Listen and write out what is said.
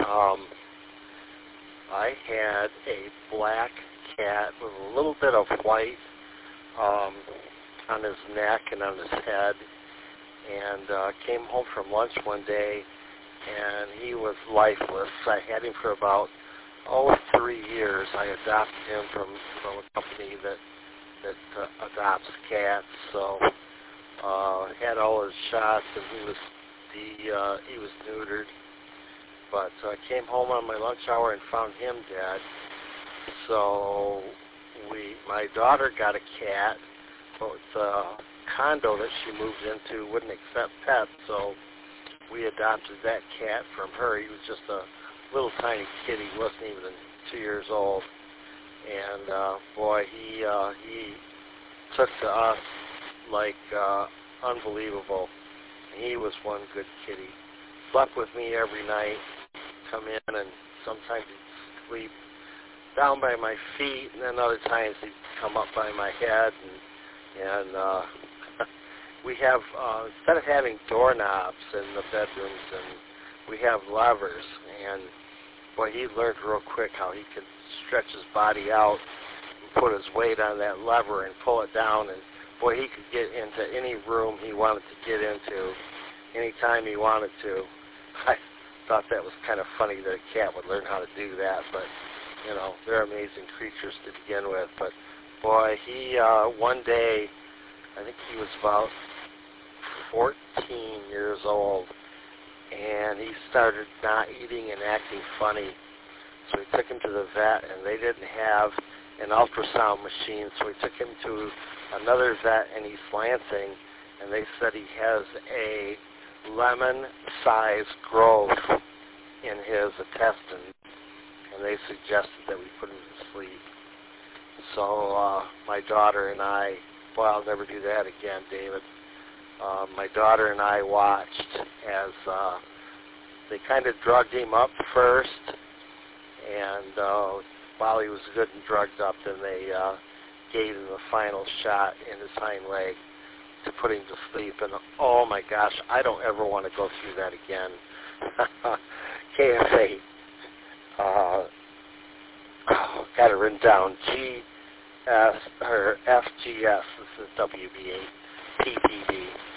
Um, I had a black cat with a little bit of white on his neck and on his head, and came home from lunch one day, and he was lifeless. I had him for about 3 years. I adopted him from a company that adopts cats. So had all his shots, and he was neutered. But I came home on my lunch hour and found him dead. So my daughter got a cat, but the condo that she moved into wouldn't accept pets, so we adopted that cat from her. He was just a little tiny kitty. He wasn't even 2 years old. And boy, he took to us like unbelievable. He was one good kitty. Slept with me every night. Come in, and sometimes he'd sleep down by my feet, and then other times he'd come up by my head. And we have, instead of having doorknobs in the bedrooms, and we have levers. And boy, he learned real quick how he could stretch his body out and put his weight on that lever and pull it down. And boy, he could get into any room he wanted to get into anytime he wanted to. I thought that was kind of funny that a cat would learn how to do that, but, you know, they're amazing creatures to begin with. But, boy, he, one day, I think he was about 14 years old, and he started not eating and acting funny. So we took him to the vet, and they didn't have an ultrasound machine, so we took him to another vet in East Lansing, and they said he has a lemon-sized growth in his intestines, and they suggested that we put him to sleep. So my daughter and I, well, I'll never do that again, David. My daughter and I watched as they kind of drugged him up first, and while he was good and drugged up, then they gave him the final shot in his hind leg to put him to sleep. And oh my gosh, I don't ever want to go through that again. KFA, got it written down, FGS, this is WB8, PPD.